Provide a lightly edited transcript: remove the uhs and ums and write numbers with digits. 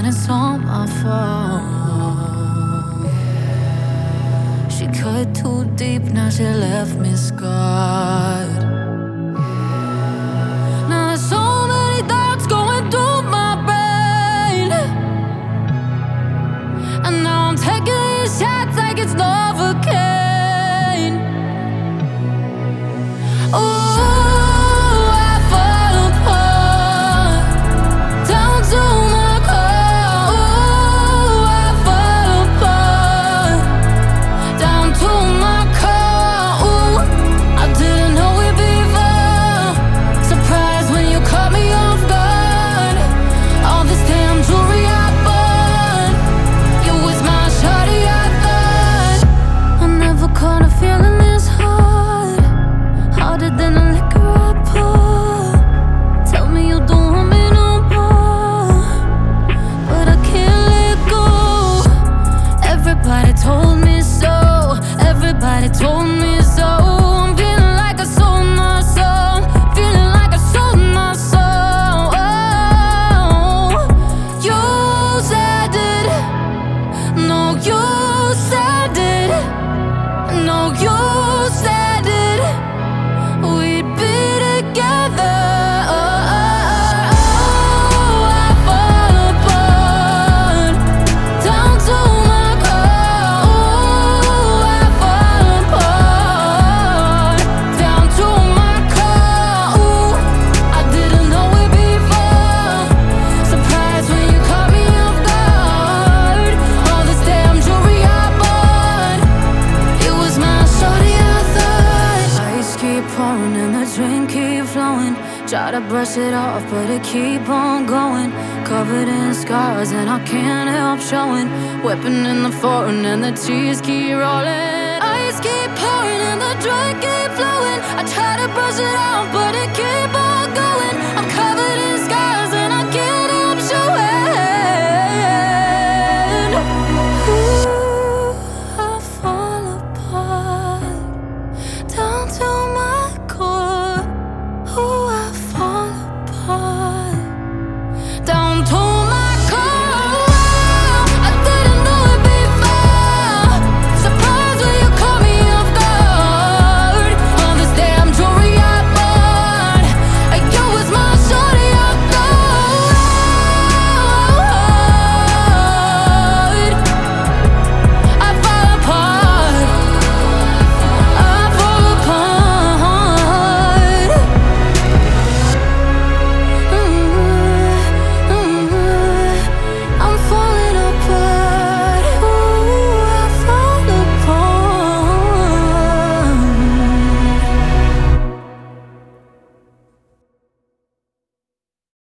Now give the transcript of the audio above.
it's all my fault. She cut too deep, now she left me scarred. Now there's so many thoughts going through my brain, and now I'm taking these shots like it's Novocaine. Ooh, I fall apart, down to my core. Ooh, I fall apart, down to my core. Ooh, I didn't know it before. Surprised when you caught me off guard. All this damn jewelry I bought, you was my shawty, I thought. I never caught a feeling this hard, harder than the liquor I pour. Tell me you don't want me no more, but I can't let go. Everybody told me so, everybody told me so. I'm feeling like I sold my soul, feeling like I sold my soul. Oh, you said it, no, you said it, no, you said it, we'd be together. Oh, I fall apart, down to my core. Ooh, I fall apart, down to my core. Ooh, I didn't know it before. Surprised when you caught me off guard. All this damn jewelry I bought, it was my shawty, I thought. Ice keep pouring and the drink keep flowing. Try to brush it off, but it keep on going. Covered in scars and I can't help showing. Weapon in the foreign and the tears keep rolling. Ice keep pouring and the drink keep flowing. I try to brush it off, but